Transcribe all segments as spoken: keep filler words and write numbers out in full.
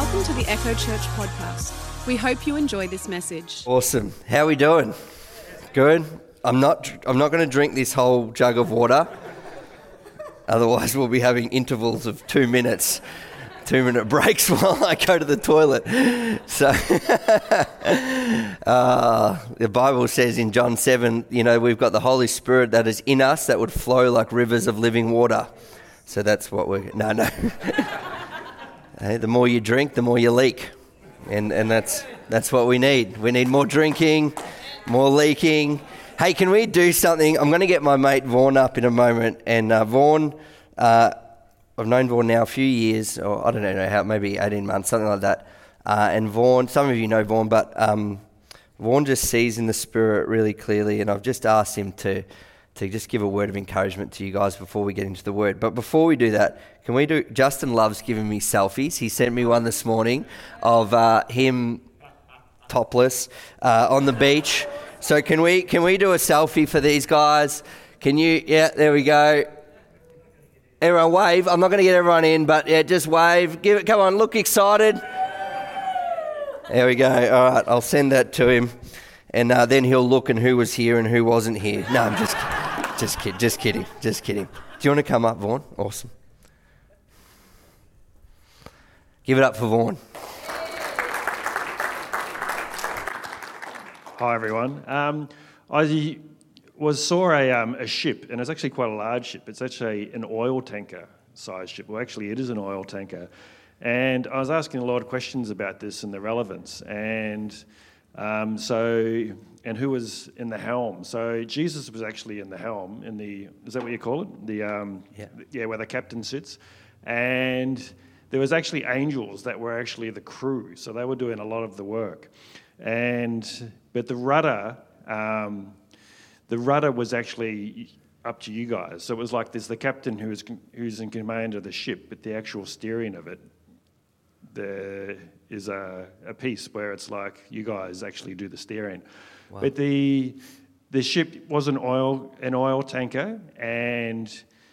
Welcome to the Echo Church podcast. We hope you enjoy this message. Awesome. How are we doing? Good? I'm not I'm not going to drink this whole jug of water. Otherwise we'll be having intervals of two minutes, two minute breaks while I go to the toilet. So uh, the Bible says in John seven, you know, we've got the Holy Spirit that is in us that would flow like rivers of living water. So that's what we're... No, no. Hey, the more you drink, the more you leak. And and that's that's what we need. We need more drinking, more leaking. Hey, can we do something? I'm going to get my mate Vaughan up in a moment. And uh, Vaughan, uh, I've known Vaughan now a few years, or I don't know how, maybe eighteen months, something like that. Uh, and Vaughan, some of you know Vaughan, but um, Vaughan just sees in the Spirit really clearly. And I've just asked him to... to just give a word of encouragement to you guys before we get into the word. But before we do that, can we do... Justin loves giving me selfies. He sent me one this morning of uh, him topless uh, on the beach. So can we can we do a selfie for these guys? Can you... Yeah, there we go. Everyone wave. I'm not going to get everyone in, but yeah, just wave. Give it. Come on, look excited. There we go. All right, I'll send that to him. And uh, then he'll look and who was here and who wasn't here. No, I'm just kidding. Just, kid, just kidding. Just kidding. Do you want to come up, Vaughan? Awesome. Give it up for Vaughan. Hi, everyone. Um, I was saw a, um, a ship, and it's actually quite a large ship. It's actually an oil tanker size ship. Well, actually, it is an oil tanker. And I was asking a lot of questions about this and the relevance. And... Um, so, and who was in the helm? So Jesus was actually in the helm, in the, is that what you call it? The, um, yeah. yeah, where the captain sits. And there was actually angels that were actually the crew. So they were doing a lot of the work. And, but the rudder, um, the rudder was actually up to you guys. So it was like there's the captain who is, who's in command of the ship, but the actual steering of it, there is a, a piece where it's like you guys actually do the steering. Wow. But the the ship was an oil an oil tanker, and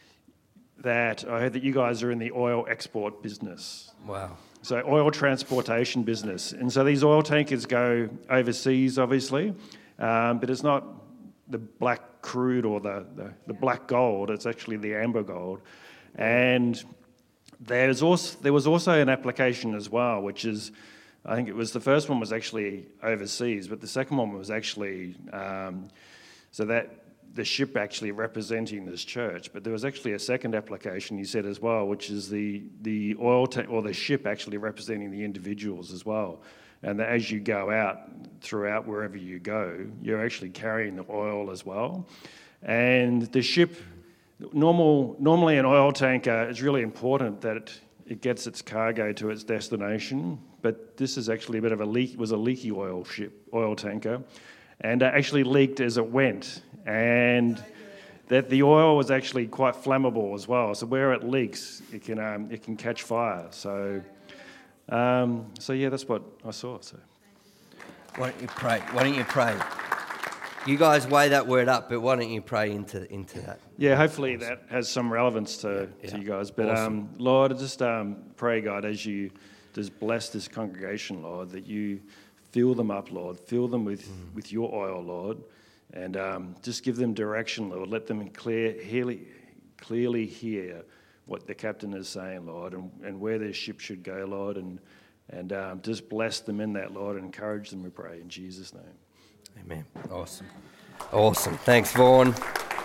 that I heard that you guys are in the oil export business. Wow. So oil transportation business. And so these oil tankers go overseas, obviously, um, but it's not the black crude or the, the, the black gold, it's actually the amber gold. And There's also there was also an application as well, which is, I think it was the first one was actually overseas, but the second one was actually um, so that the ship actually representing this church. But there was actually a second application, he said as well, which is the the oil ta- or the ship actually representing the individuals as well. And that as you go out throughout wherever you go, you're actually carrying the oil as well, and the ship. Normal, normally an oil tanker, it's really important that it, it gets its cargo to its destination, but this is actually a bit of a leak, was a leaky oil ship, oil tanker, and uh, actually leaked as it went, and that the oil was actually quite flammable as well, so where it leaks, it can um, it can catch fire, so um, so yeah, that's what I saw. So why don't you pray? Why don't you pray? You guys weigh that word up, but why don't you pray into into that? Yeah, hopefully that has some relevance to, yeah, to you guys. But awesome. um, Lord, I just um, pray, God, as you just bless this congregation, Lord, that you fill them up, Lord. Fill them with, mm. with your oil, Lord. And um, just give them direction, Lord. Let them clear, clearly, clearly hear what the captain is saying, Lord, and, and where their ship should go, Lord. And, and um, just bless them in that, Lord, and encourage them, we pray, in Jesus' name. Amen. Awesome. Awesome. Thanks, Vaughan.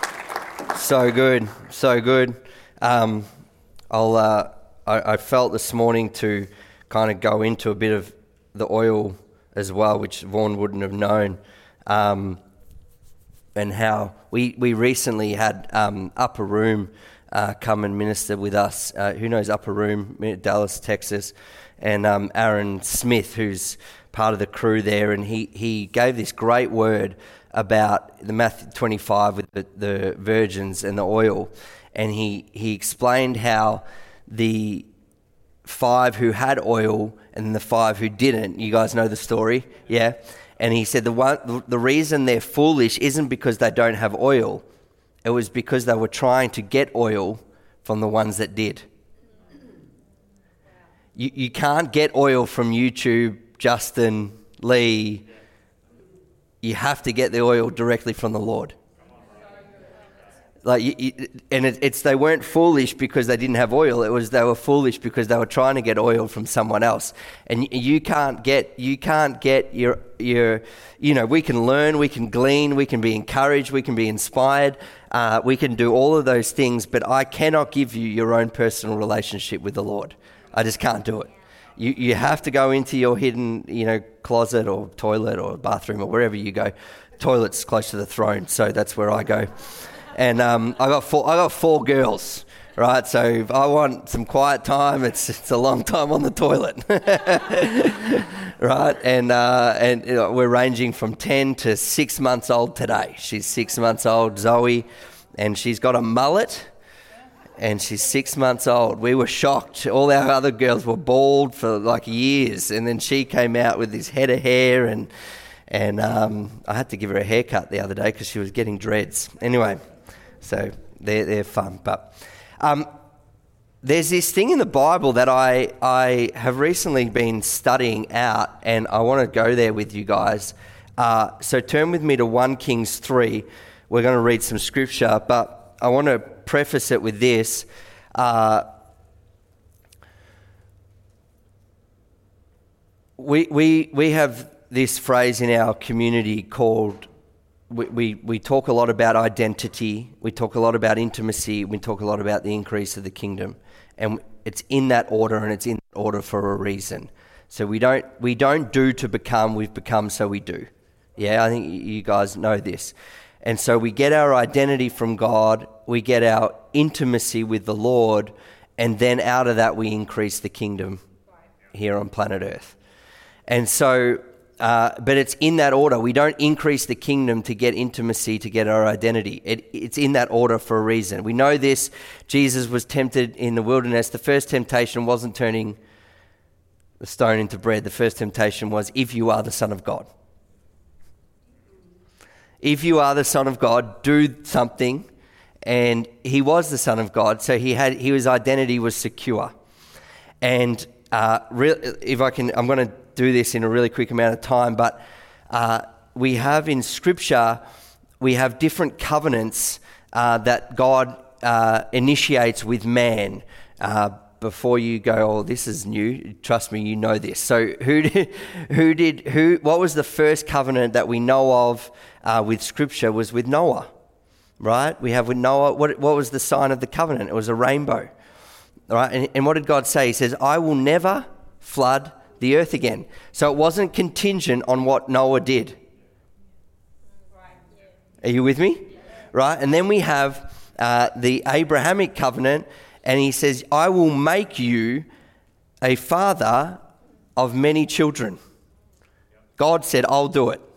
So good. So good. Um, I'll. Uh, I, I felt this morning to kind of go into a bit of the oil as well, which Vaughan wouldn't have known, um, and how we we recently had um, Upper Room uh, come and minister with us. Uh, who knows Upper Room, Dallas, Texas, and um, Aaron Smith, who's part of the crew there, and he, he gave this great word about the Matthew twenty-five with the, the virgins and the oil, and he, he explained how the five who had oil and the five who didn't, you guys know the story, yeah? And he said the one the reason they're foolish isn't because they don't have oil, it was because they were trying to get oil from the ones that did. You, you can't get oil from YouTube, Justin, Lee. You have to get the oil directly from the Lord. Like, you, you, and it, it's they weren't foolish because they didn't have oil. It was they were foolish because they were trying to get oil from someone else. And you, you can't get you can't get your your you know we can learn, we can glean, we can be encouraged, we can be inspired, uh, we can do all of those things. But I cannot give you your own personal relationship with the Lord. I just can't do it. You you have to go into your hidden you know closet or toilet or bathroom or wherever you go. Toilet's close to the throne, so that's where I go. And um, I got four. I got four girls, right? So if I want some quiet time, it's it's a long time on the toilet, right? And uh, and you know, we're ranging from ten to six months old today. She's six months old, Zoe, and she's got a mullet, and she's six months old. We were shocked. All our other girls were bald for like years, and then she came out with this head of hair, and and um, I had to give her a haircut the other day because she was getting dreads. Anyway. So they're, they're fun. But um, there's this thing in the Bible that I, I have recently been studying out, and I want to go there with you guys. Uh, so turn with me to First Kings three. We're going to read some scripture, but I want to preface it with this. Uh, we, we, we have this phrase in our community called We, we we talk a lot about identity, we talk a lot about intimacy, we talk a lot about the increase of the kingdom. And it's in that order, and it's in that order for a reason. So we don't we don't do to become, we've become so we do. Yeah, I think you guys know this. And so we get our identity from God, we get our intimacy with the Lord, and then out of that we increase the kingdom here on planet Earth. And so Uh, but it's in that order. We don't increase the kingdom to get intimacy, to get our identity. It, it's in that order for a reason. We know this. Jesus was tempted in the wilderness. The first temptation wasn't turning the stone into bread. The first temptation was, if you are the Son of God. If you are the Son of God, do something. And he was the Son of God, so he had his identity was secure. And uh, re- if I can, I'm going to do this in a really quick amount of time, but uh, we have in Scripture, we have different covenants uh, that God uh, initiates with man. Uh, before you go, oh, this is new. Trust me, you know this. So, who did, who did, who? What was the first covenant that we know of uh, with Scripture? Was with Noah, right? We have with Noah. What what was the sign of the covenant? It was a rainbow, right? And, and what did God say? He says, "I will never flood the earth again." So it wasn't contingent on what Noah did. Are you with me? Right? And then we have uh, the Abrahamic covenant, and he says, "I will make you a father of many children." God said, "I'll do it."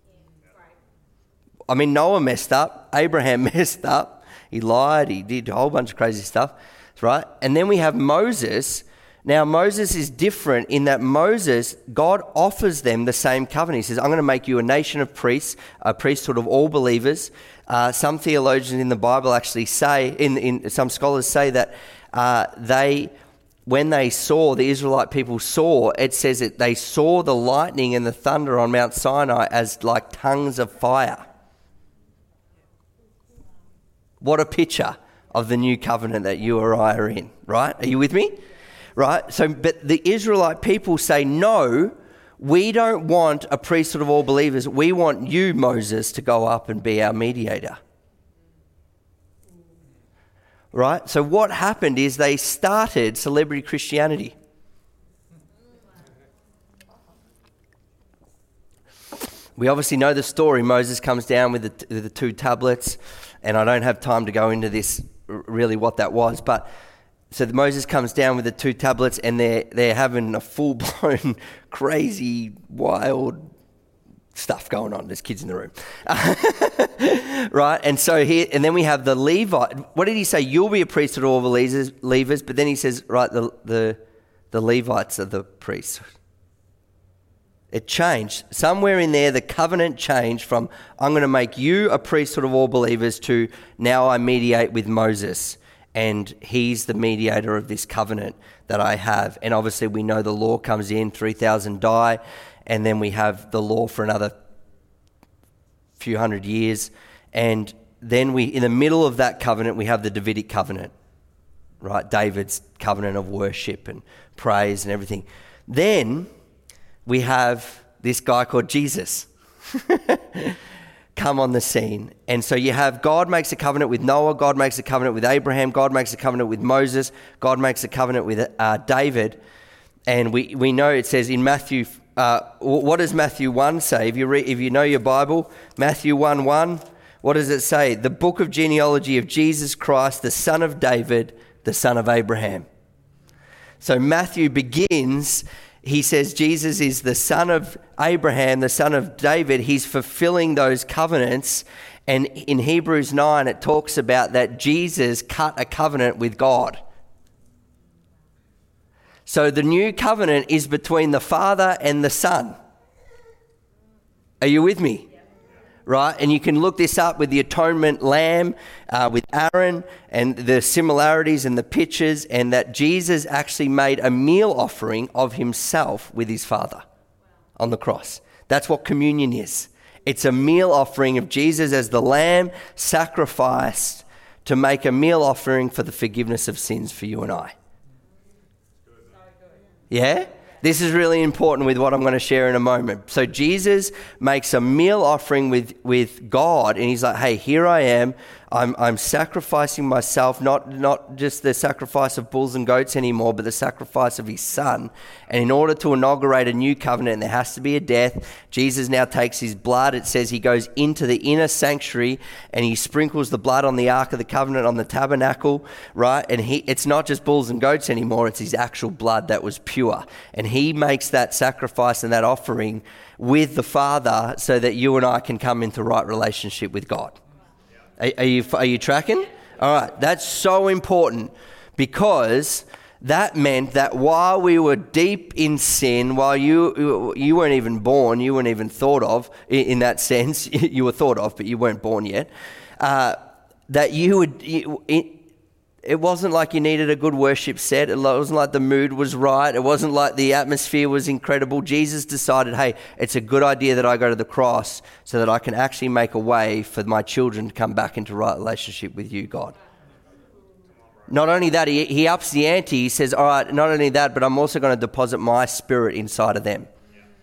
I mean, Noah messed up. Abraham messed up. He lied. He did a whole bunch of crazy stuff. Right? And then we have Moses. Now, Moses is different in that Moses, God offers them the same covenant. He says, "I'm going to make you a nation of priests, a priesthood of all believers." Uh, some theologians in the Bible actually say, in, in some scholars say that uh, they, when they saw, the Israelite people saw, it says that they saw the lightning and the thunder on Mount Sinai as like tongues of fire. What a picture of the new covenant that you or I are in, right? Are you with me? Right? So, but the Israelite people say, "No, we don't want a priesthood of all believers. We want you, Moses, to go up and be our mediator." Right? So what happened is they started celebrity Christianity. We obviously know the story. Moses comes down with the, the two tablets, and I don't have time to go into this, really what that was, but so Moses comes down with the two tablets, and they're, they're having a full-blown, crazy, wild stuff going on. There's kids in the room. Right? And so here, and then we have the Levite. What did he say? You'll be a priest of all the Levites, but then he says, right, the, the, the Levites are the priests. It changed. Somewhere in there, the covenant changed from, I'm going to make you a priesthood of all believers, to now I mediate with Moses. and he's the mediator of this covenant that I have. And obviously we know the law comes in, three thousand die, and then we have the law for another few hundred years. And then we, in the middle of that covenant, we have the Davidic covenant, right? David's covenant of worship and praise and everything. Then we have this guy called Jesus come on the scene. And so you have God makes a covenant with Noah, God makes a covenant with Abraham, God makes a covenant with Moses, God makes a covenant with uh, David. And we, we know it says in Matthew, uh, what does Matthew one say? If you read, if you know your Bible, Matthew one one, what does it say? The book of genealogy of Jesus Christ, the son of David, the son of Abraham. So Matthew begins, he says Jesus is the son of Abraham, the son of David. He's fulfilling those covenants. And in Hebrews nine, it talks about that Jesus cut a covenant with God. So the new covenant is between the Father and the Son. Are you with me? Right? And you can look this up with the atonement lamb, uh, with Aaron, and the similarities and the pictures, and that Jesus actually made a meal offering of himself with his Father on the cross. That's what communion is. It's a meal offering of Jesus as the lamb sacrificed to make a meal offering for the forgiveness of sins for you and I. Yeah? This is really important with what I'm going to share in a moment. So Jesus makes a meal offering with, with God, and he's like, hey, here I am. I'm I'm sacrificing myself, not, not just the sacrifice of bulls and goats anymore, but the sacrifice of his son. And in order to inaugurate a new covenant, there has to be a death. Jesus now takes his blood. It says he goes into the inner sanctuary and he sprinkles the blood on the Ark of the Covenant, on the tabernacle, right? And he it's not just bulls and goats anymore. It's his actual blood that was pure. And he makes that sacrifice and that offering with the Father so that you and I can come into right relationship with God. Are, are you are you tracking? All right, that's so important, because that meant that while we were deep in sin, while you you weren't even born, you weren't even thought of in that sense. You were thought of, but you weren't born yet. Uh, that you would. You, it, It wasn't like you needed a good worship set. It wasn't like the mood was right. It wasn't like the atmosphere was incredible. Jesus decided, hey, it's a good idea that I go to the cross so that I can actually make a way for my children to come back into right relationship with you, God. Not only that, he, he ups the ante. He says, all right, not only that, but I'm also going to deposit my spirit inside of them.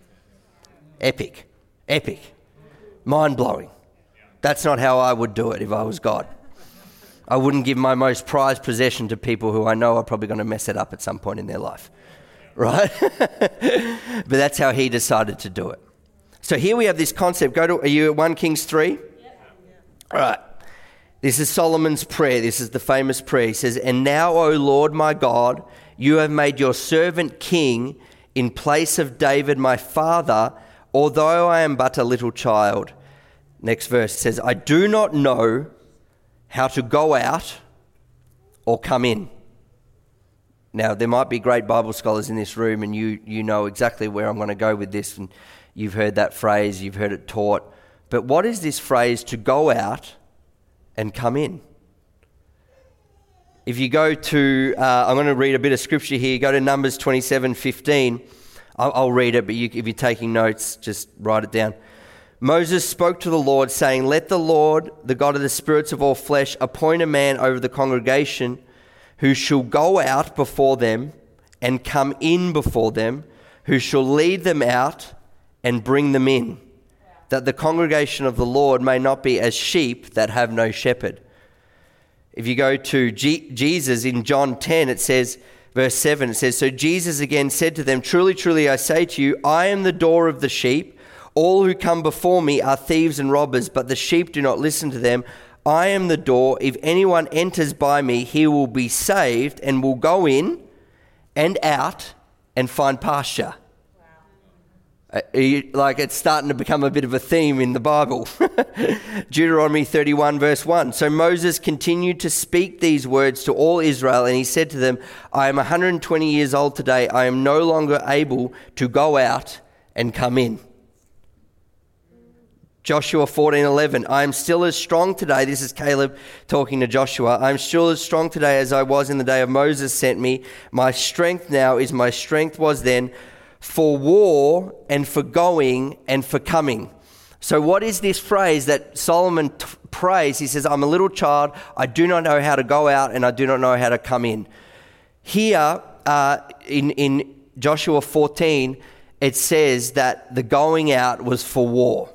Epic. Epic. Mind-blowing. That's not how I would do it if I was God. I wouldn't give my most prized possession to people who I know are probably going to mess it up at some point in their life, right? But that's how he decided to do it. So here we have this concept. Go to, are you at First Kings three? Yep. All right. This is Solomon's prayer. This is the famous prayer. He says, and now, O Lord my God, you have made your servant king in place of David my father, although I am but a little child. Next verse says, I do not know how to go out or come in. Now, there might be great Bible scholars in this room, and you you know exactly where I'm going to go with this, and you've heard that phrase, you've heard it taught. But what is this phrase, to go out and come in? If you go to, uh, I'm going to read a bit of scripture here. Go to Numbers twenty-seven fifteen. I'll, I'll read it, but you, if you're taking notes, just write it down. Moses spoke to the Lord, saying, let the Lord, the God of the spirits of all flesh, appoint a man over the congregation who shall go out before them and come in before them, who shall lead them out and bring them in, that the congregation of the Lord may not be as sheep that have no shepherd. If you go to G- Jesus in John ten, it says, verse seven, it says, so Jesus again said to them, truly, truly, I say to you, I am the door of the sheep. All who come before me are thieves and robbers, but the sheep do not listen to them. I am the door. If anyone enters by me, he will be saved and will go in and out and find pasture. Wow. Uh, you, like it's starting to become a bit of a theme in the Bible. Deuteronomy thirty-one verse one. So Moses continued to speak these words to all Israel, and he said to them, I am one hundred twenty years old today. I am no longer able to go out and come in. Joshua fourteen eleven, I am still as strong today. This is Caleb talking to Joshua. I am still as strong today as I was in the day of Moses sent me. My strength now is my strength was then for war and for going and for coming. So what is this phrase that Solomon t- prays? He says, I'm a little child. I do not know how to go out and I do not know how to come in. Here uh, in, in Joshua fourteen, it says that the going out was for war.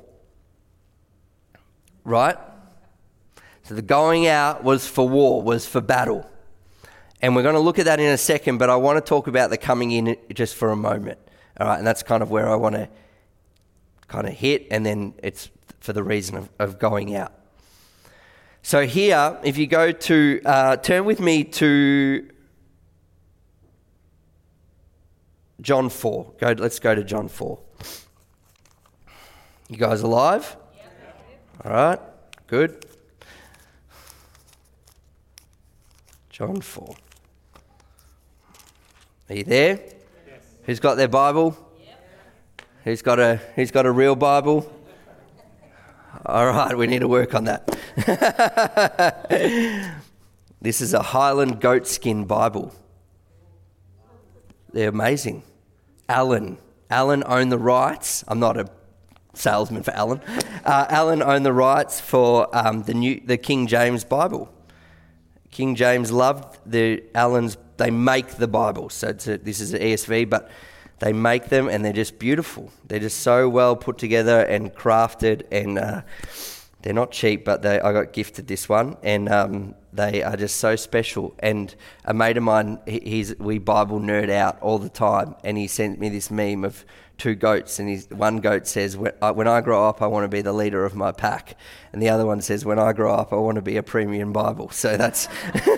Right? So the going out was for war, was for battle. And we're going to look at that in a second, but I want to talk about the coming in just for a moment. All right, and that's kind of where I want to kind of hit, and then it's for the reason of, of going out. So here, if you go to, uh, turn with me to John four. Go, let's go to John four. You guys alive? All right, good. John four. Are you there? Yes. Who's got their Bible? Yep. Who's got a Who's got a real Bible? All right, we need to work on that. This is a Highland goatskin Bible. They're amazing. Alan, Alan owned the rights. I'm not a salesman for Alan. Uh, Alan owned the rights for um, the new the King James Bible. King James loved the Allen's. They make the Bible, so it's a, this is an E S V, but they make them and they're just beautiful. They're just so well put together and crafted, and uh, they're not cheap. But they, I got gifted this one, and um, they are just so special. And a mate of mine, he, he's we Bible nerd out all the time, and he sent me this meme of two goats, and he's, one goat says, when I, when I grow up, I want to be the leader of my pack. And the other one says, when I grow up, I want to be a premium Bible. So that's...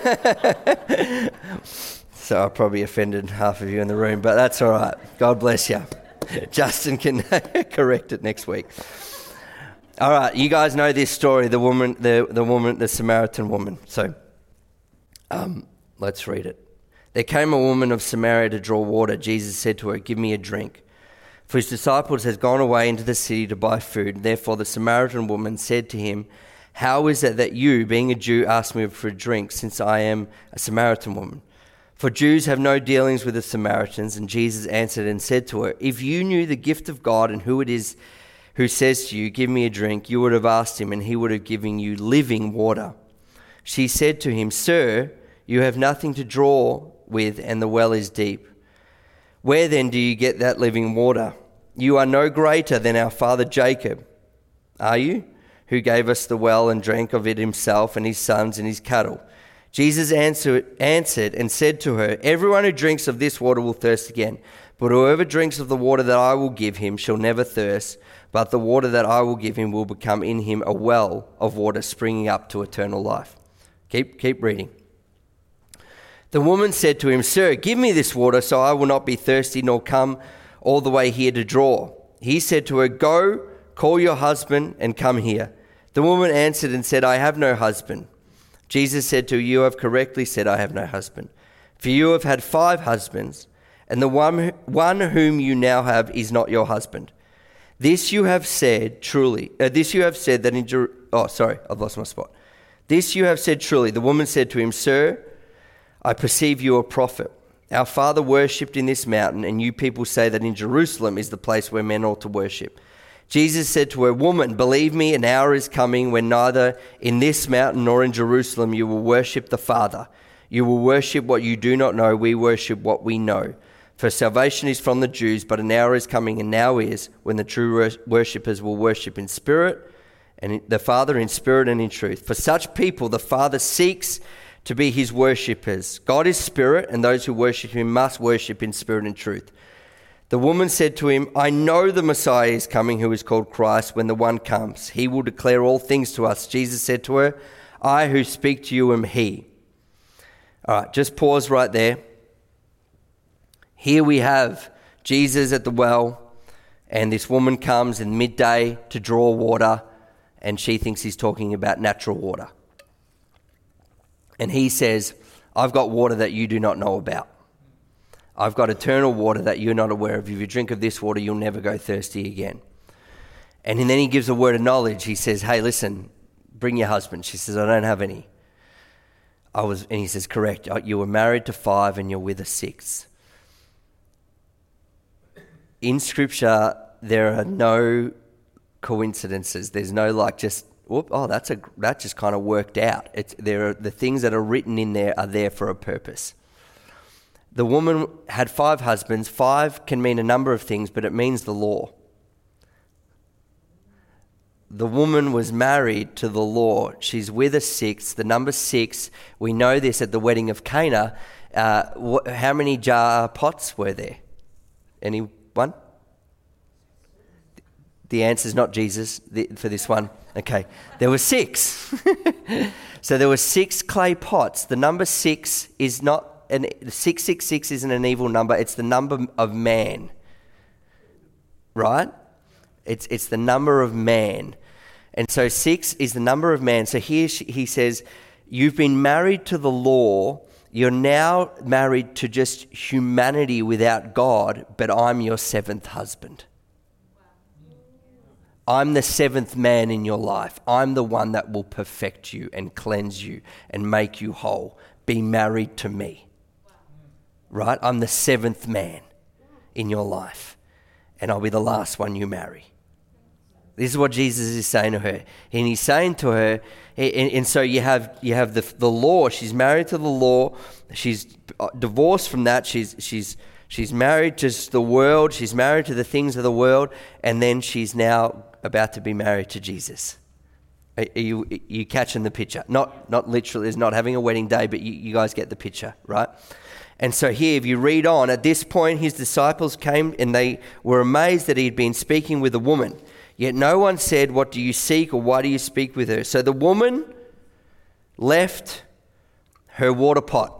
so I probably offended half of you in the room, but that's all right. God bless you. Justin can correct it next week. All right, you guys know this story, the woman, the, the woman, the Samaritan woman. So um, let's read it. There came a woman of Samaria to draw water. Jesus said to her, give me a drink. For his disciples had gone away into the city to buy food. Therefore the Samaritan woman said to him, how is it that you, being a Jew, ask me for a drink, since I am a Samaritan woman? For Jews have no dealings with the Samaritans. And Jesus answered and said to her, if you knew the gift of God and who it is who says to you, give me a drink, you would have asked him, and he would have given you living water. She said to him, sir, you have nothing to draw with, and the well is deep. Where then do you get that living water? You are no greater than our father Jacob, are you? Who gave us the well and drank of it himself and his sons and his cattle. Jesus answered, answered and said to her, everyone who drinks of this water will thirst again. But whoever drinks of the water that I will give him shall never thirst. But the water that I will give him will become in him a well of water springing up to eternal life. Keep, keep reading. The woman said to him, sir, give me this water so I will not be thirsty nor come all the way here to draw. He said to her, go, call your husband and come here. The woman answered and said, I have no husband. Jesus said to her, you have correctly said, I have no husband. For you have had five husbands, and the one, one whom you now have is not your husband. This you have said truly. Uh, this you have said that in Jer- Oh, sorry, I've lost my spot. This you have said truly. The woman said to him, sir, I perceive you a prophet. Our father worshipped in this mountain, and you people say that in Jerusalem is the place where men ought to worship. Jesus said to her, woman, believe me, an hour is coming when neither in this mountain nor in Jerusalem you will worship the Father. You will worship what you do not know. We worship what we know. For salvation is from the Jews, but an hour is coming, and now is, when the true worshippers will worship in spirit, and the Father in spirit and in truth. For such people the Father seeks to be his worshippers. God is spirit, and those who worship him must worship in spirit and truth. The woman said to him, I know the Messiah is coming, who is called Christ. When the one comes, he will declare all things to us. Jesus said to her, I who speak to you am he. All right, just pause right there. Here we have Jesus at the well, and this woman comes in midday to draw water, and she thinks he's talking about natural water. And he says, I've got water that you do not know about. I've got eternal water that you're not aware of. If you drink of this water, you'll never go thirsty again. And then he gives a word of knowledge. He says, hey, listen, bring your husband. She says, I don't have any. I was, and he says, correct. You were married to five and you're with a sixth. In Scripture, there are no coincidences. There's no like just, whoop, oh, that's a that just kind of worked out. It's there are the things that are written in there are there for a purpose. The woman had five husbands. Five can mean a number of things, but it means the law. The woman was married to the law. She's with a sixth. The number six, we know this at the wedding of Cana. Uh, wh- how many jar pots were there? Anyone? The answer is not Jesus the, for this one. Okay, there were six. So there were six clay pots. The number six is not, an, six six six isn't an evil number. It's the number of man, right? It's it's the number of man. And so six is the number of man. So here she, he says, you've been married to the law. You're now married to just humanity without God, but I'm your seventh husband. I'm the seventh man in your life. I'm the one that will perfect you and cleanse you and make you whole. Be married to me. Right? I'm the seventh man in your life. And I'll be the last one you marry. This is what Jesus is saying to her. And he's saying to her, and, and so you have you have the the law. She's married to the law. She's divorced from that. She's she's she's married to the world. She's married to the things of the world. And then she's now about to be married to Jesus. Are you, are you catching the picture? Not not literally, it's not having a wedding day, but you, you guys get the picture, right? And so here, if you read on, at this point, his disciples came and they were amazed that he had been speaking with a woman. Yet no one said, what do you seek or why do you speak with her? So the woman left her water pot.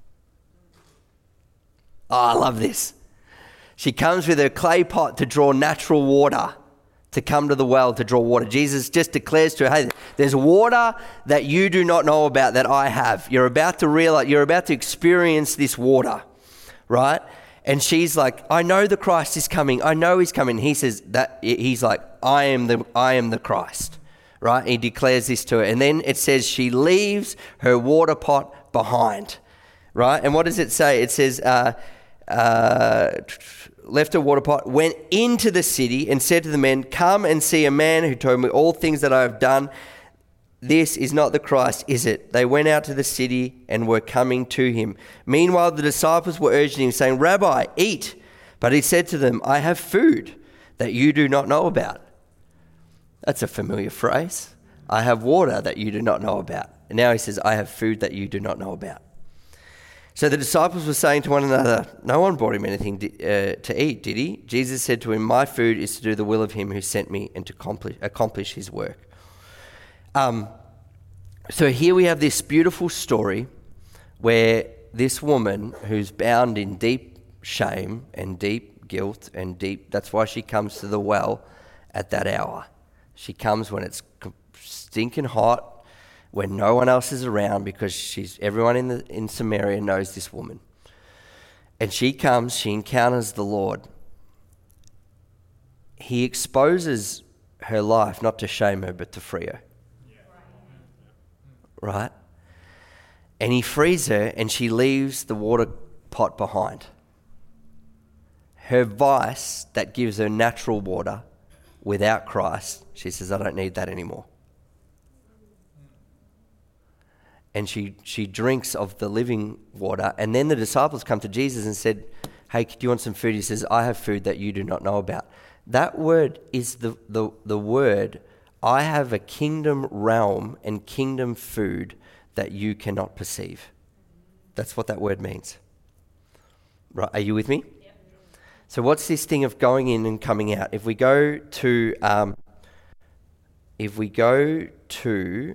Oh, I love this. She comes with her clay pot to draw natural water, to come to the well to draw water. Jesus just declares to her, hey, there's water that you do not know about that I have. You're about to realize, you're about to experience this water, right? And she's like, I know the Christ is coming. I know he's coming. He says that, he's like, I am the, I am the Christ, right? He declares this to her. And then it says she leaves her water pot behind, right? And what does it say? It says, uh, uh, left her water pot, went into the city and said to the men, come and see a man who told me all things that I have done. This is not the Christ, is it? They went out to the city and were coming to him. Meanwhile, the disciples were urging him, saying, Rabbi, eat. But he said to them, I have food that you do not know about. That's a familiar phrase. I have water that you do not know about. And now he says, I have food that you do not know about. So the disciples were saying to one another, no one brought him anything uh, to eat, did he? Jesus said to him, my food is to do the will of him who sent me and to accomplish, accomplish his work. Um, so here we have this beautiful story where this woman who's bound in deep shame and deep guilt and deep, that's why she comes to the well at that hour. She comes when it's stinking hot, when no one else is around, because she's everyone in the in Samaria knows this woman. And she comes, she encounters the Lord. He exposes her life, not to shame her, but to free her. Right? And he frees her and she leaves the water pot behind. Her vice that gives her natural water without Christ, she says, I don't need that anymore. And she, she drinks of the living water. And then the disciples come to Jesus and said, hey, do you want some food? He says, I have food that you do not know about. That word is the, the, the word, I have a kingdom realm and kingdom food that you cannot perceive. That's what that word means. Right? Are you with me? Yep. So what's this thing of going in and coming out? If we go to, um, if we go to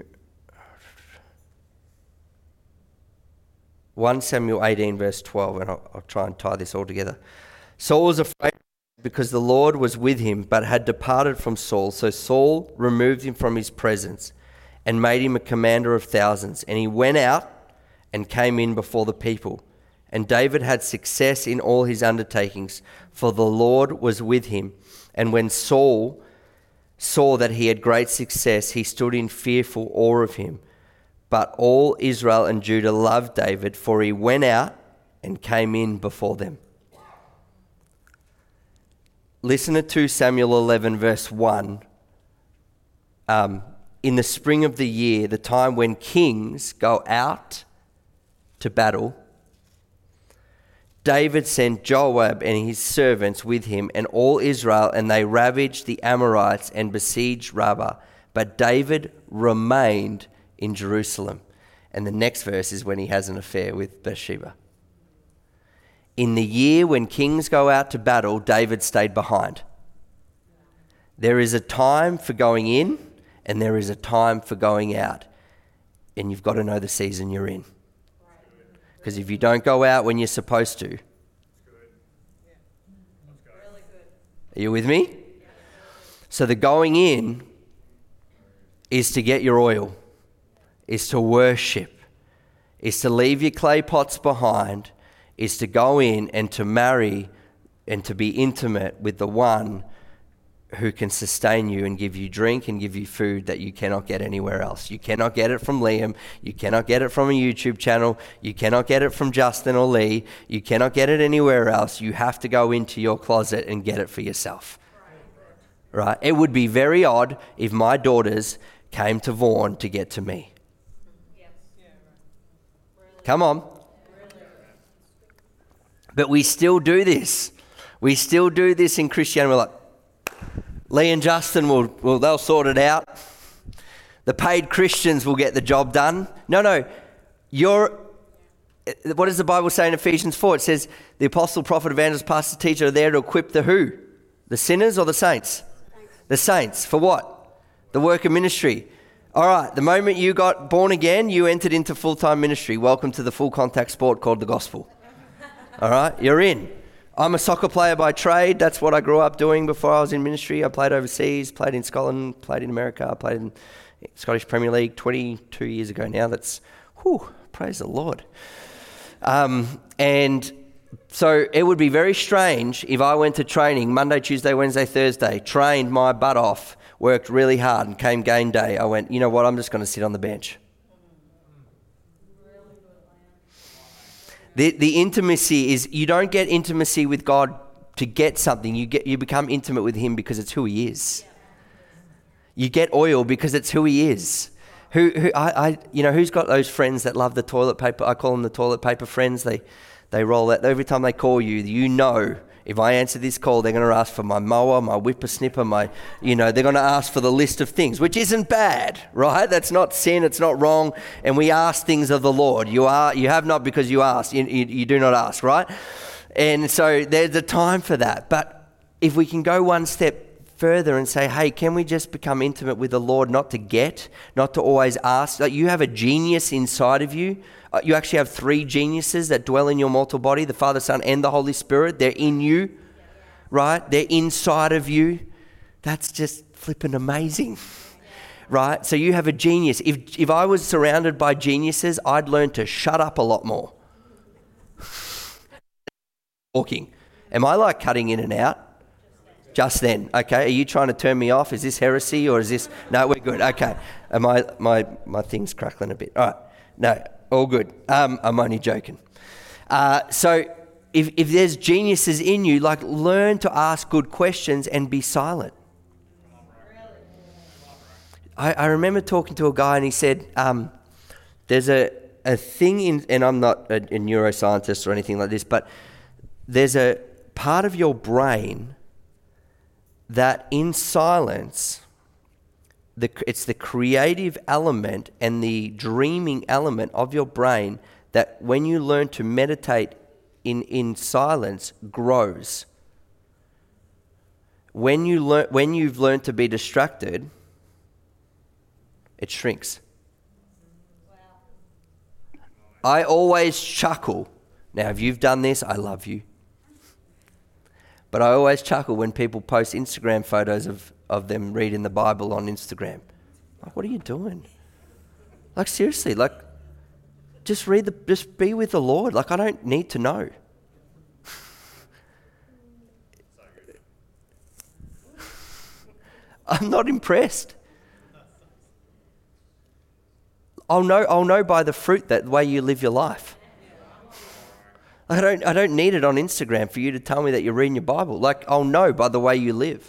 First Samuel eighteen verse twelve, and I'll, I'll try and tie this all together. Saul was afraid because the Lord was with him, but had departed from Saul. So Saul removed him from his presence and made him a commander of thousands. And he went out and came in before the people. And David had success in all his undertakings, for the Lord was with him. And when Saul saw that he had great success, he stood in fearful awe of him. But all Israel and Judah loved David, for he went out and came in before them. Listen to two Samuel eleven verse one. Um, in the spring of the year, the time when kings go out to battle, David sent Joab and his servants with him and all Israel, and they ravaged the Amorites and besieged Rabbah. But David remained in Jerusalem. And the next verse is when he has an affair with Bathsheba. In the year when kings go out to battle, David stayed behind. There is a time for going in and there is a time for going out. And you've got to know the season you're in. Because if you don't go out when you're supposed to, are you with me? So the going in is to get your oil, is to worship, is to leave your clay pots behind, is to go in and to marry and to be intimate with the one who can sustain you and give you drink and give you food that you cannot get anywhere else. You cannot get it from Liam. You cannot get it from a YouTube channel. You cannot get it from Justin or Lee. You cannot get it anywhere else. You have to go into your closet and get it for yourself. Right? It would be very odd if my daughters came to Vaughan to get to me. Come on. But we still do this. We still do this in Christianity. We're like, Lee and Justin will, will they'll sort it out. The paid Christians will get the job done. No, no. You're, what does the Bible say in Ephesians four? It says the apostle, prophet, evangelist, pastor, teacher are there to equip the who? The sinners or the saints? The saints. For what? The work of ministry. All right. The moment you got born again, you entered into full-time ministry. Welcome to the full contact sport called the gospel. All right. You're in. I'm a soccer player by trade. That's what I grew up doing before I was in ministry. I played overseas, played in Scotland, played in America, I played in Scottish Premier League twenty-two years ago now. That's, whew, praise the Lord. Um, and so it would be very strange if I went to training Monday, Tuesday, Wednesday, Thursday, trained my butt off, worked really hard, and came game day. I went, you know what, I'm just going to sit on the bench. The the intimacy is, you don't get intimacy with God to get something. You get you become intimate with him because it's who he is. You get oil because it's who he is. Who who I, I you know who's got those friends that love the toilet paper? I call them the toilet paper friends. They they roll out every time they call you. You know, if I answer this call, they're going to ask for my mower, my whippersnipper, my, you know, they're going to ask for the list of things, which isn't bad, right? That's not sin, it's not wrong. And we ask things of the Lord. You are, you have not because you ask. You, you, you do not ask, right? And so there's a time for that. But if we can go one step further and say, hey, can we just become intimate with the Lord, not to get, not to always ask? Like, you have a genius inside of you. Uh, you actually have three geniuses that dwell in your mortal body, the Father, Son, and the Holy Spirit. They're in you, right? They're inside of you. That's just flipping amazing, right? So you have a genius. If if I was surrounded by geniuses, I'd learn to shut up a lot more. Talking. Am I like cutting in and out? Just then, okay. Are you trying to turn me off? Is this heresy or is this? No, we're good. Okay. Am I my my thing's crackling a bit? All right. No, all good. Um, I'm only joking. Uh, so if if there's geniuses in you, like, learn to ask good questions and be silent. I, I remember talking to a guy and he said, um, "There's a a thing in," and I'm not a, a neuroscientist or anything like this, but there's a part of your brain that in silence, the, it's the creative element and the dreaming element of your brain that when you learn to meditate in, in silence grows. When, you learn, when you've learned to be distracted, it shrinks. Wow. I always chuckle. Now, if you've done this, I love you. But I always chuckle when people post Instagram photos of, of them reading the Bible on Instagram. Like, what are you doing? Like, seriously, like, just read the, just be with the Lord. Like, I don't need to know. I'm not impressed. I'll know, I'll know by the fruit that the way you live your life. I don't, I don't need it on Instagram for you to tell me that you're reading your Bible. Like, I'll know by the way you live.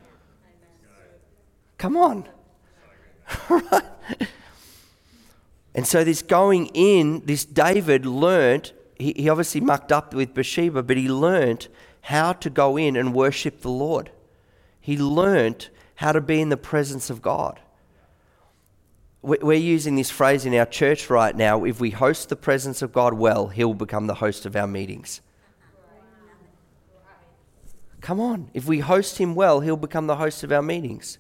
Come on. Right? And so this going in, this David learnt, he, he obviously mucked up with Bathsheba, but he learnt how to go in and worship the Lord. He learnt how to be in the presence of God. We're using this phrase in our church right now: if we host the presence of God well, he'll become the host of our meetings. Come on. If we host him well, he'll become the host of our meetings.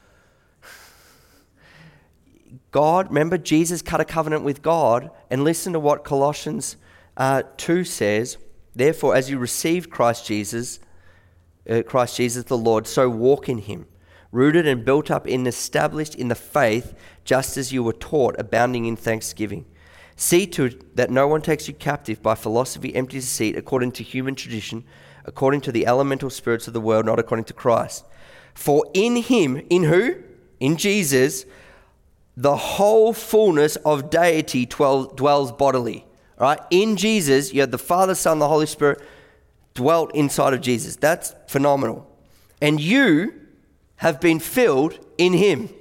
God, remember, Jesus cut a covenant with God, and listen to what Colossians uh, two says. Therefore, as you received Christ Jesus, uh, Christ Jesus the Lord, so walk in him, rooted and built up and established in the faith, just as you were taught, abounding in thanksgiving. See to it that no one takes you captive by philosophy, empty deceit, according to human tradition, according to the elemental spirits of the world, not according to Christ. For in him, in who? In Jesus, the whole fullness of deity dwells bodily. All right? In Jesus, you have the Father, Son, the Holy Spirit dwelt inside of Jesus. That's phenomenal. And you have been filled in him.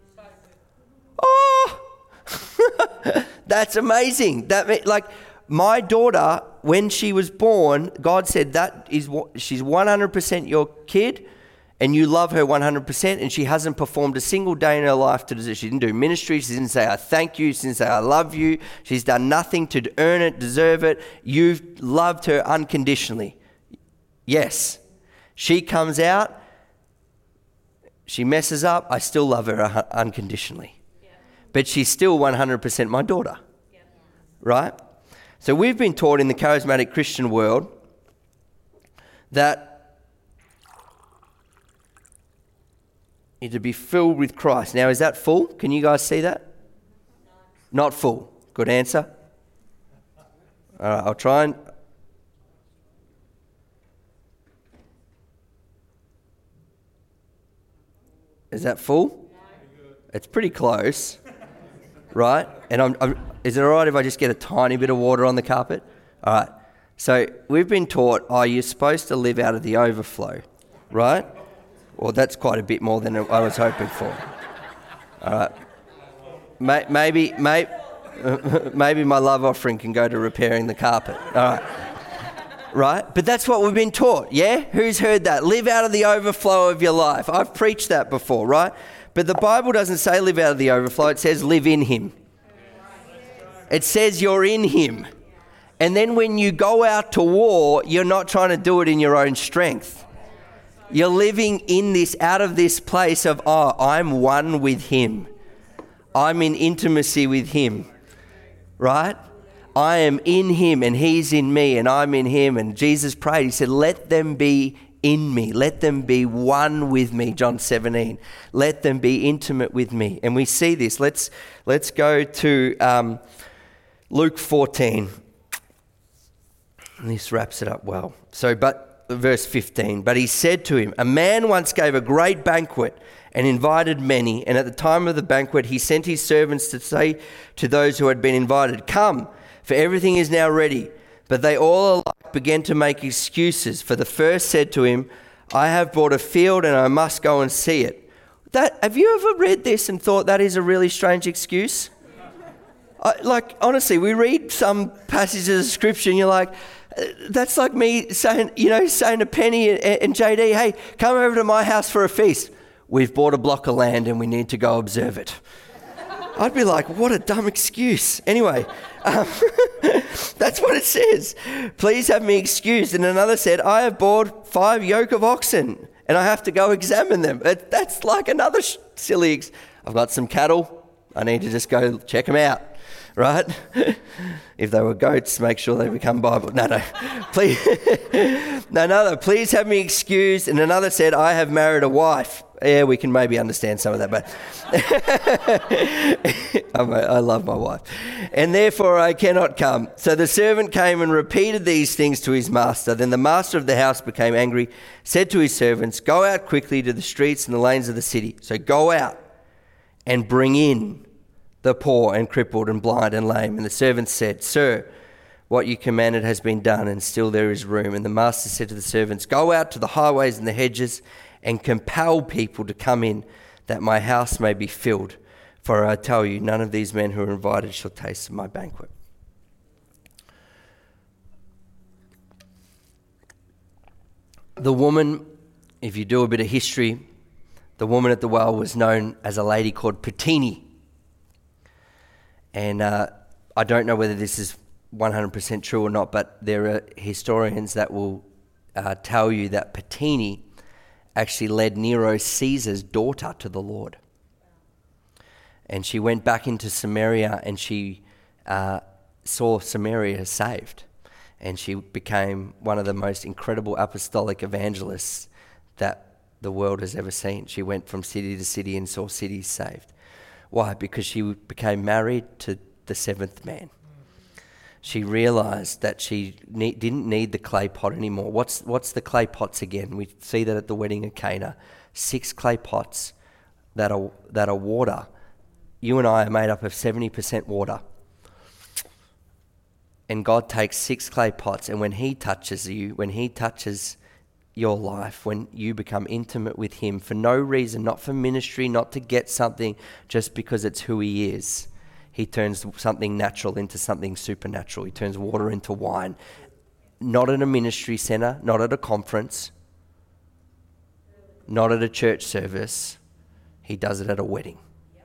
Oh, that's amazing. That like my daughter, when she was born, God said that is what she's one hundred percent your kid, and you love her one hundred percent, and she hasn't performed a single day in her life to deserve. She didn't do ministry. She didn't say I thank you. She didn't say I love you. She's done nothing to earn it, deserve it. You've loved her unconditionally. Yes, she comes out. She messes up, I still love her unconditionally. Yeah. But she's still one hundred percent my daughter. Yeah. Right? So we've been taught in the charismatic Christian world that you're to be filled with Christ. Now, is that full? Can you guys see that? No. Not full. Good answer. All right, I'll try and... Is that full? It's pretty close, right? And I'm, I'm, is it all right if I just get a tiny bit of water on the carpet? All right. So we've been taught, oh, you're supposed to live out of the overflow, right? Well, that's quite a bit more than I was hoping for. All right. Maybe, maybe, maybe my love offering can go to repairing the carpet. All right. Right? But that's what we've been taught, yeah? Who's heard that? Live out of the overflow of your life. I've preached that before, right? But the Bible doesn't say live out of the overflow. It says live in him. It says you're in him. And then when you go out to war, you're not trying to do it in your own strength. You're living in this, out of this place of, oh, I'm one with him. I'm in intimacy with him, right? I am in him and he's in me and I'm in him. And Jesus prayed, he said, let them be in me. Let them be one with me, John seventeen. Let them be intimate with me. And we see this. Let's let's go to um, Luke fourteen. And this wraps it up well. So, but verse fifteen, but he said to him, a man once gave a great banquet and invited many. And at the time of the banquet, he sent his servants to say to those who had been invited, come, for everything is now ready. But they all alike began to make excuses. For the first said to him, I have bought a field and I must go and see it. That, have you ever read this and thought that is a really strange excuse? I, like, honestly, we read some passages of scripture and you're like, that's like me saying, you know, saying to Penny and, and J D, hey, come over to my house for a feast. We've bought a block of land and we need to go observe it. I'd be like, what a dumb excuse. Anyway, um, that's what it says. Please have me excused. And another said, I have bought five yoke of oxen and I have to go examine them. It, that's like another sh- silly, ex- I've got some cattle. I need to just go check them out. right? If they were goats, make sure they become Bible. No, no, please. no, no, no, please have me excused. And another said, I have married a wife. Yeah, we can maybe understand some of that, but I love my wife. And therefore I cannot come. So the servant came and repeated these things to his master. Then the master of the house became angry, said to his servants, go out quickly to the streets and the lanes of the city. So go out and bring in the poor and crippled and blind and lame. And the servants said, Sir, what you commanded has been done, and still there is room. And the master said to the servants, go out to the highways and the hedges and compel people to come in, that my house may be filled. For I tell you, none of these men who are invited shall taste of my banquet. The woman, if you do a bit of history, the woman at the well was known as a lady called Ptini. And uh, I don't know whether this is one hundred percent true or not, but there are historians that will uh, tell you that Ptini actually led Nero Caesar's daughter to the Lord. And she went back into Samaria and she uh, saw Samaria saved. And she became one of the most incredible apostolic evangelists that the world has ever seen. She went from city to city and saw cities saved. Why? Because she became married to the seventh man. She realised that she ne- didn't need the clay pot anymore. What's what's the clay pots again? We see that at the wedding of Cana. Six clay pots that are that are water. You and I are made up of seventy percent water. And God takes six clay pots, and when he touches you, when he touches your life, when you become intimate with him for no reason, not for ministry, not to get something, just because it's who he is, he turns something natural into something supernatural. He turns water into wine. Not at a ministry centre, not at a conference, not at a church service. He does it at a wedding.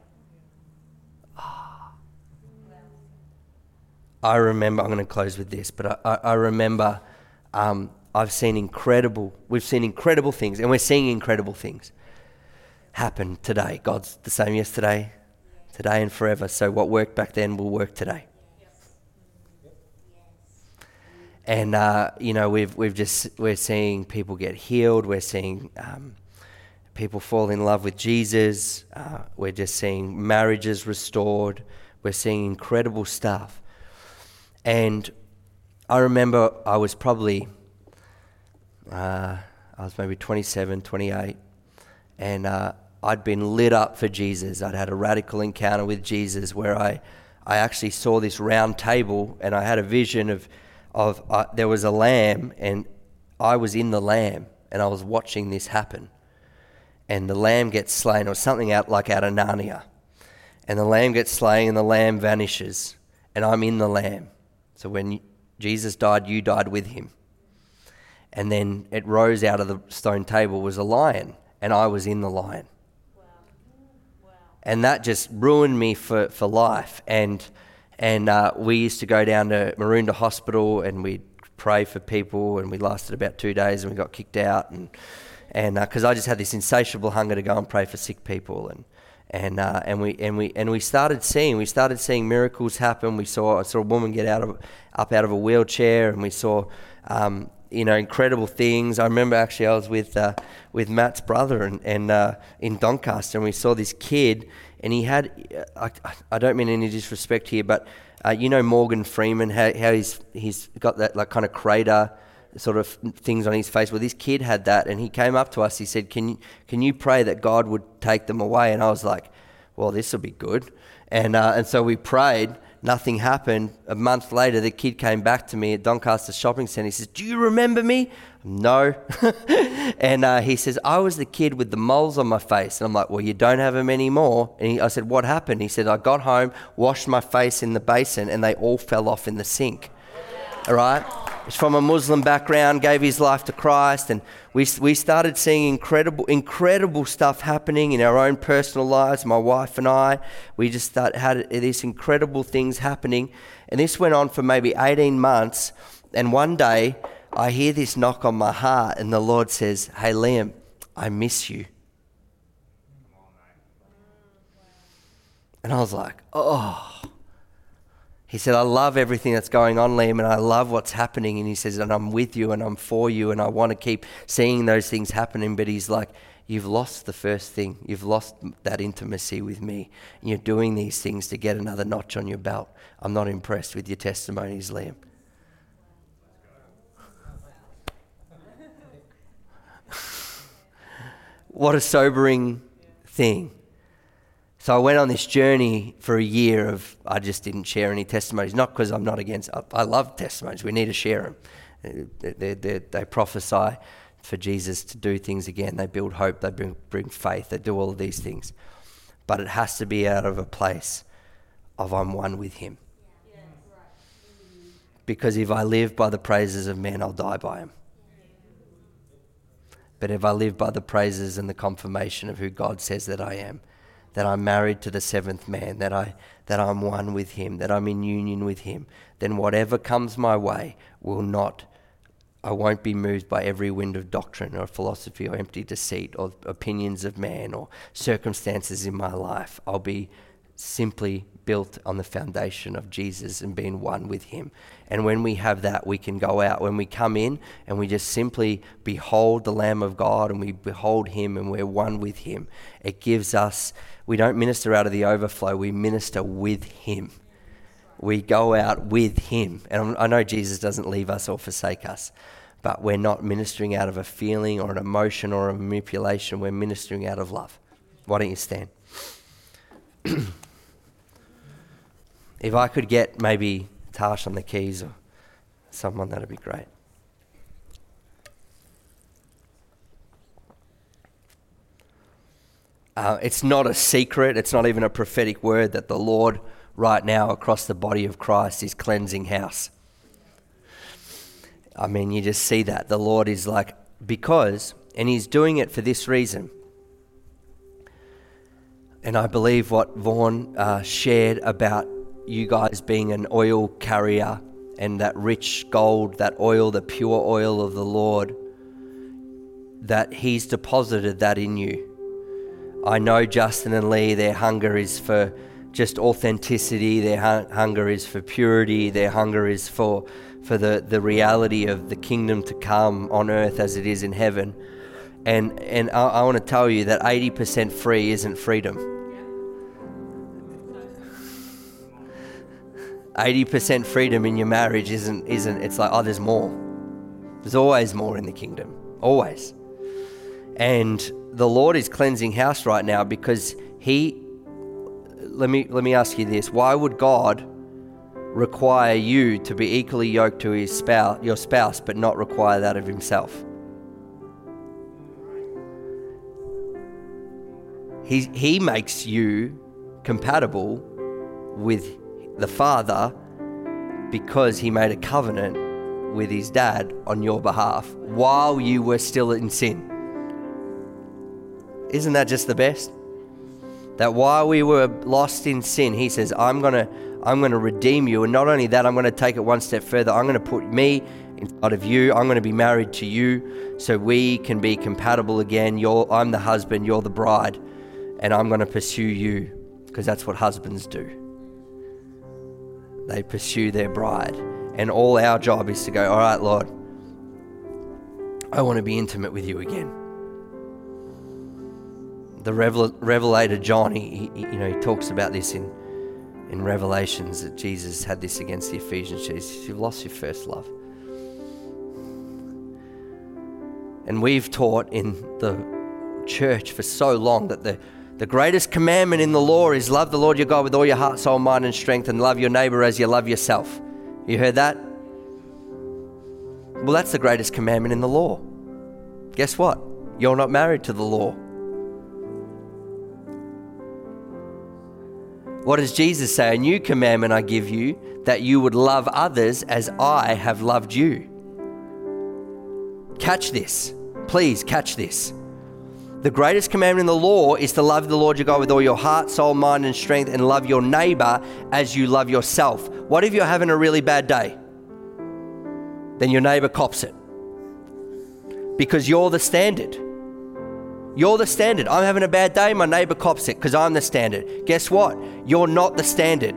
Ah. I remember, I'm going to close with this, but I, I, I remember um, I've seen incredible, we've seen incredible things, and we're seeing incredible things happen today. God's the same yesterday, today and forever. So what worked back then will work today. And uh, you know, we've we've just we're seeing people get healed. We're seeing um, people fall in love with Jesus. Uh, we're just seeing marriages restored. We're seeing incredible stuff. And I remember I was probably uh, I was maybe twenty-seven, twenty-eight, and uh, I'd been lit up for Jesus. I'd had a radical encounter with Jesus where I, I actually saw this round table, and I had a vision of, of uh, there was a lamb, and I was in the lamb, and I was watching this happen. And the lamb gets slain, or something out like out of Narnia. And the lamb gets slain, and the lamb vanishes, and I'm in the lamb. So when Jesus died, you died with him. And then it rose out of the stone table was a lion, and I was in the lion. And that just ruined me for, for life. And and uh, we used to go down to Maroondah Hospital and we'd pray for people, and we lasted about two days and we got kicked out. And and because uh, I just had this insatiable hunger to go and pray for sick people. And and uh, and we and we and we started seeing we started seeing miracles happen. We saw I saw a woman get out of up out of a wheelchair, and we saw um, you know incredible things. I remember actually I was with uh, with Matt's brother and and uh, in Doncaster, and we saw this kid, and he had uh, I, I don't mean any disrespect here, but uh, you know Morgan Freeman, how, how he's he's got that like kind of crater sort of things on his face. Well, this kid had that, and he came up to us. He said, "Can you can you pray that God would take them away?" And I was like, "Well, this will be good." And uh, and so we prayed. Nothing happened. A month later, the kid came back to me at Doncaster Shopping Centre. He says, "Do you remember me?" No. And uh, he says, "I was the kid with the moles on my face." And I'm like, "Well, you don't have them anymore." And he, I said, "What happened?" He said, "I got home, washed my face in the basin, and they all fell off in the sink." All right? He's from a Muslim background, gave his life to Christ, and we we started seeing incredible incredible stuff happening in our own personal lives. My wife and I, we just start, had these incredible things happening, and this went on for maybe eighteen months. And one day, I hear this knock on my heart, and the Lord says, "Hey, Liam, I miss you." And I was like, "Oh." He said, I love everything that's going on, Liam, and I love what's happening. And he says, and I'm with you and I'm for you and I want to keep seeing those things happening. But he's like, you've lost the first thing. You've lost that intimacy with me. And you're doing these things to get another notch on your belt. I'm not impressed with your testimonies, Liam. What a sobering thing. So I went on this journey for a year of, I just didn't share any testimonies, not because I'm not against, I, I love testimonies, we need to share them. They, they, they, they prophesy for Jesus to do things again, they build hope, they bring, bring faith, they do all of these things. But it has to be out of a place of I'm one with him. Because if I live by the praises of men, I'll die by him. But if I live by the praises and the confirmation of who God says that I am, that I'm married to the seventh man, that, I, that I'm one with him, that I'm in union with him, then whatever comes my way will not, I won't be moved by every wind of doctrine or philosophy or empty deceit or opinions of man or circumstances in my life. I'll be simply built on the foundation of Jesus and being one with him. And when we have that, we can go out. When we come in and we just simply behold the Lamb of God and we behold him and we're one with him, it gives us, we don't minister out of the overflow, we minister with him. We go out with him. And I know Jesus doesn't leave us or forsake us, but we're not ministering out of a feeling or an emotion or a manipulation. We're ministering out of love. Why don't you stand? If I could get maybe Tash on the keys or someone, that'd be great. Uh, it's not a secret, it's not even a prophetic word that the Lord right now across the body of Christ is cleansing house. I mean, you just see that. The Lord is like, because, and he's doing it for this reason. And I believe what Vaughan uh, shared about you guys being an oil carrier and that rich gold, that oil, the pure oil of the Lord, that he's deposited that in you. I know Justin and Lee, their hunger is for just authenticity, their hun- hunger is for purity, their hunger is for, for the, the reality of the kingdom to come on earth as it is in heaven. And, and I, I want to tell you that eighty percent free isn't freedom. eighty percent freedom in your marriage isn't, isn't, it's like, oh, there's more. There's always more in the kingdom. Always. And the Lord is cleansing house right now because he, let me, let me ask you this. Why would God require you to be equally yoked to his spouse, your spouse, but not require that of himself? He, he makes you compatible with the Father because he made a covenant with his dad on your behalf while you were still in sin. Isn't that just the best? That while we were lost in sin, he says, I'm going to I'm going to redeem you. And not only that, I'm going to take it one step further. I'm going to put me inside of you. I'm going to be married to you so we can be compatible again. You're, I'm the husband, you're the bride, and I'm going to pursue you because that's what husbands do. They pursue their bride. And all our job is to go, all right, Lord, I want to be intimate with you again. The revel- revelator John, he, he, you know, he talks about this in, in Revelations, that Jesus had this against the Ephesians church. You've lost your first love. And we've taught in the church for so long that the The greatest commandment in the law is love the Lord your God with all your heart, soul, mind, and strength, and love your neighbor as you love yourself. You heard that? Well, that's the greatest commandment in the law. Guess what? You're not married to the law. What does Jesus say? A new commandment I give you, that you would love others as I have loved you. Catch this. Please catch this. The greatest commandment in the law is to love the Lord your God with all your heart, soul, mind, and strength, and love your neighbor as you love yourself. What if you're having a really bad day? Then your neighbor cops it. Because you're the standard. You're the standard. I'm having a bad day, my neighbor cops it because I'm the standard. Guess what? You're not the standard.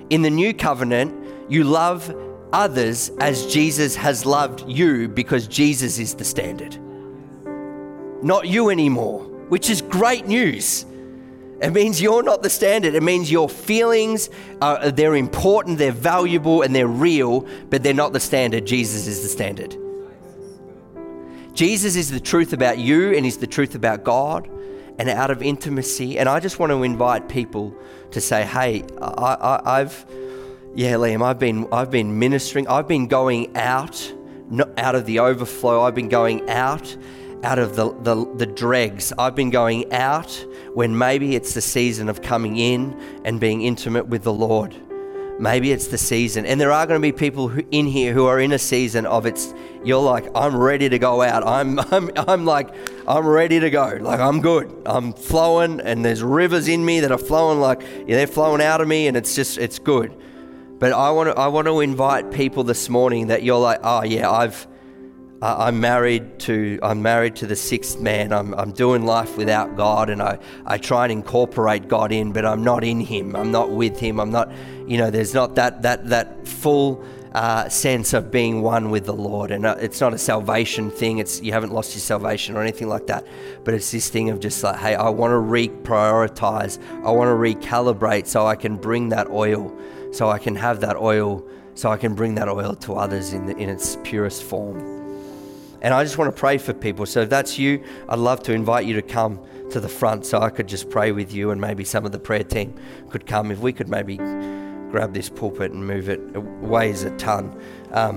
In the new covenant, you love others as Jesus has loved you because Jesus is the standard. Not you anymore, which is great news. It means you're not the standard. It means your feelings, are, they're important, they're valuable, and they're real, but they're not the standard. Jesus is the standard. Jesus is the truth about you, and he's the truth about God, and out of intimacy. And I just want to invite people to say, hey, I, I, I've, yeah, Liam, I've been, I've been ministering. I've been going out, not out of the overflow. I've been going out, out of the, the, the dregs. I've been going out when maybe it's the season of coming in and being intimate with the Lord. Maybe it's the season. And there are going to be people who, in here who are in a season of it's, you're like, I'm ready to go out. I'm, I'm, I'm like, I'm ready to go. Like, I'm good. I'm flowing, and there's rivers in me that are flowing like, yeah, they're flowing out of me, and it's just, it's good. But I want to, I want to invite people this morning that you're like, oh yeah, I've, uh, I'm married to, I'm married to the sixth man. I'm, I'm doing life without God, and I, I try and incorporate God in, but I'm not in Him. I'm not with Him. I'm not, you know, there's not that, that, that full uh, sense of being one with the Lord. And uh, it's not a salvation thing. It's, you haven't lost your salvation or anything like that. But it's this thing of just like, hey, I want to reprioritize. I want to recalibrate so I can bring that oil, so I can have that oil, so I can bring that oil to others in the, in its purest form. And I just want to pray for people. So if that's you, I'd love to invite you to come to the front so I could just pray with you, and maybe some of the prayer team could come. If we could maybe grab this pulpit and move it. It weighs a ton. Um,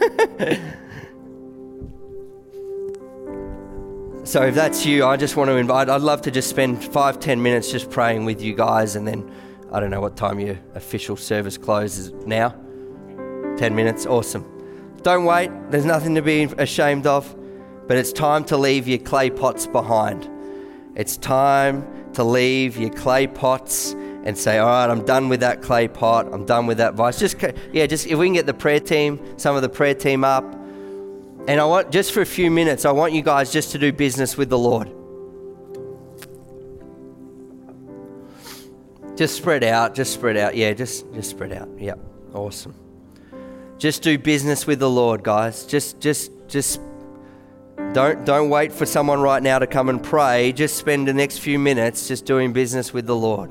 so if that's you, I just want to invite, I'd love to just spend five, ten minutes just praying with you guys, and then I don't know what time your official service closes now. ten minutes, awesome. Don't wait, there's nothing to be ashamed of, but it's time to leave your clay pots behind. It's time to leave your clay pots and say, all right, I'm done with that clay pot, I'm done with that vice. Just, yeah, just if we can get the prayer team, some of the prayer team up. And I want, just for a few minutes, I want you guys just to do business with the Lord. Just spread out, just spread out. Yeah, just, just spread out. Yep, awesome. Just do business with the Lord, guys. Just, just, just don't, don't wait for someone right now to come and pray. Just spend the next few minutes just doing business with the Lord.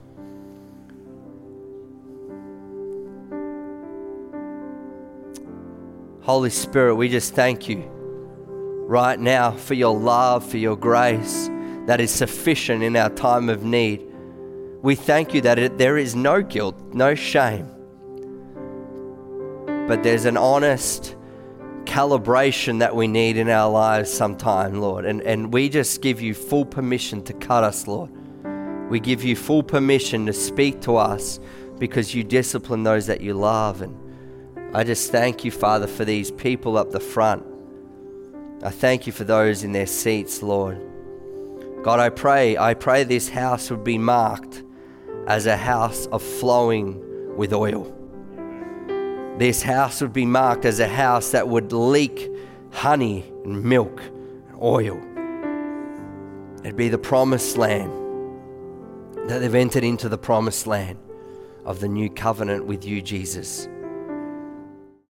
Holy Spirit, we just thank you right now for your love, for your grace that is sufficient in our time of need. We thank you that it, there is no guilt, no shame, but there's an honest calibration that we need in our lives sometime, Lord. And, and we just give you full permission to cut us, Lord. We give you full permission to speak to us because you discipline those that you love. And I just thank you, Father, for these people up the front. I thank you for those in their seats, Lord. God, I pray, I pray this house would be marked as a house of flowing with oil. This house would be marked as a house that would leak honey and milk and oil. It'd be the promised land, that they've entered into the promised land of the new covenant with you, Jesus.